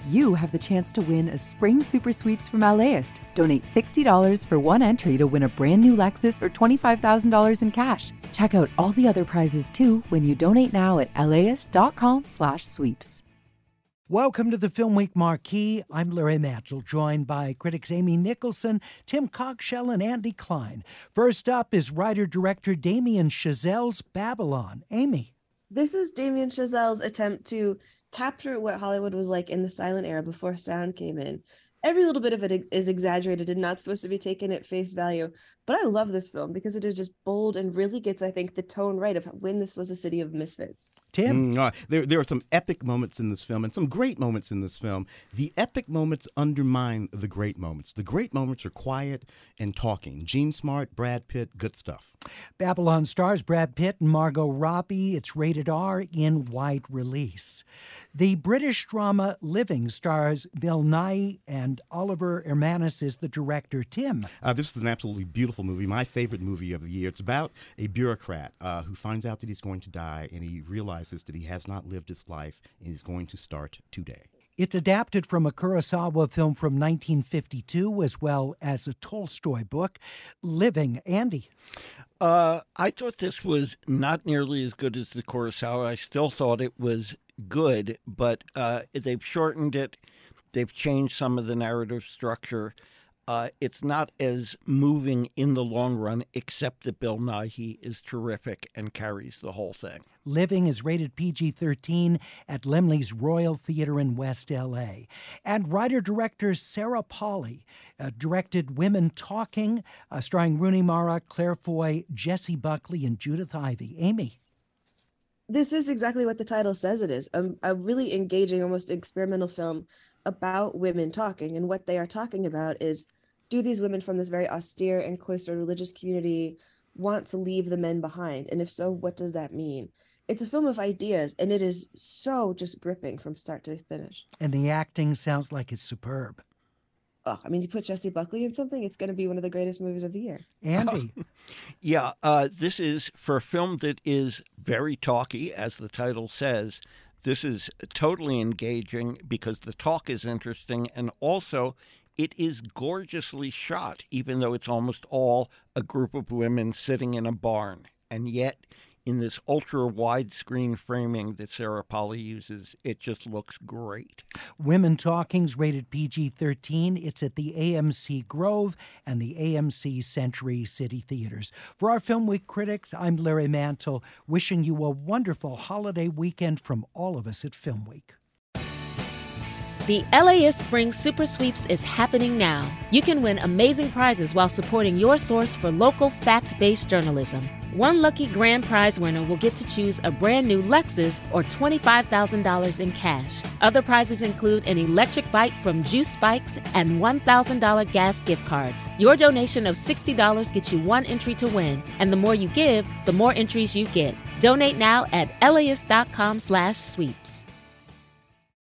you have the chance to win a spring super sweeps from LAist. Donate $60 for one entry to win a brand new Lexus or $25,000 in cash. Check out all the other prizes too when you donate now at laist.com/sweeps. Welcome to the Film Week Marquee. I'm Larry Mantle, joined by critics Amy Nicholson, Tim Cockshell, and Andy Klein. First up is writer-director Damien Chazelle's Babylon. Amy. This is Damien Chazelle's attempt to capture what Hollywood was like in the silent era before sound came in. Every little bit of it is exaggerated and not supposed to be taken at face value. But I love this film because it is just bold and really gets, I think, the tone right of when this was a city of misfits. Tim? There are some epic moments in this film and some great moments in this film. The epic moments undermine the great moments. The great moments are quiet and talking. Jean Smart, Brad Pitt, good stuff. Babylon stars Brad Pitt and Margot Robbie. It's rated R in wide release. The British drama Living stars Bill Nighy and Oliver Hermanus is the director. Tim? This is an absolutely beautiful movie, my favorite movie of the year. It's about a bureaucrat who finds out that he's going to die, and he realizes that he has not lived his life, and he's going to start today. It's adapted from a Kurosawa film from 1952, as well as a Tolstoy book, Living. Andy? I thought this was not nearly as good as the Kurosawa. I still thought it was good, but they've shortened it. They've changed some of the narrative structure. It's not as moving in the long run, except that Bill Nighy is terrific and carries the whole thing. Living is rated PG-13 at Laemmle's Royal Theatre in West L.A. And writer-director Sarah Polley directed Women Talking, starring Rooney Mara, Claire Foy, Jessie Buckley, and Judith Ivey. Amy? This is exactly what the title says it is. A really engaging, almost experimental film about women talking. And what they are talking about is, do these women from this very austere and cloistered religious community want to leave the men behind? And if so, what does that mean? It's a film of ideas, and it is so just gripping from start to finish. And the acting sounds like it's superb. Oh, I mean, you put Jessie Buckley in something, it's going to be one of the greatest movies of the year. Andy? This is, for a film that is very talky, as the title says, this is totally engaging because the talk is interesting, and also it is gorgeously shot, even though it's almost all a group of women sitting in a barn. And yet, in this ultra widescreen framing that Sarah Polley uses, it just looks great. Women Talking's rated PG-13. It's at the AMC Grove and the AMC Century City Theaters. For our Film Week critics, I'm Larry Mantle, wishing you a wonderful holiday weekend from all of us at Film Week. The LAist Spring Super Sweeps is happening now. You can win amazing prizes while supporting your source for local fact-based journalism. One lucky grand prize winner will get to choose a brand new Lexus or $25,000 in cash. Other prizes include an electric bike from Juice Bikes and $1,000 gas gift cards. Your donation of $60 gets you one entry to win, and the more you give, the more entries you get. Donate now at laist.com/sweeps.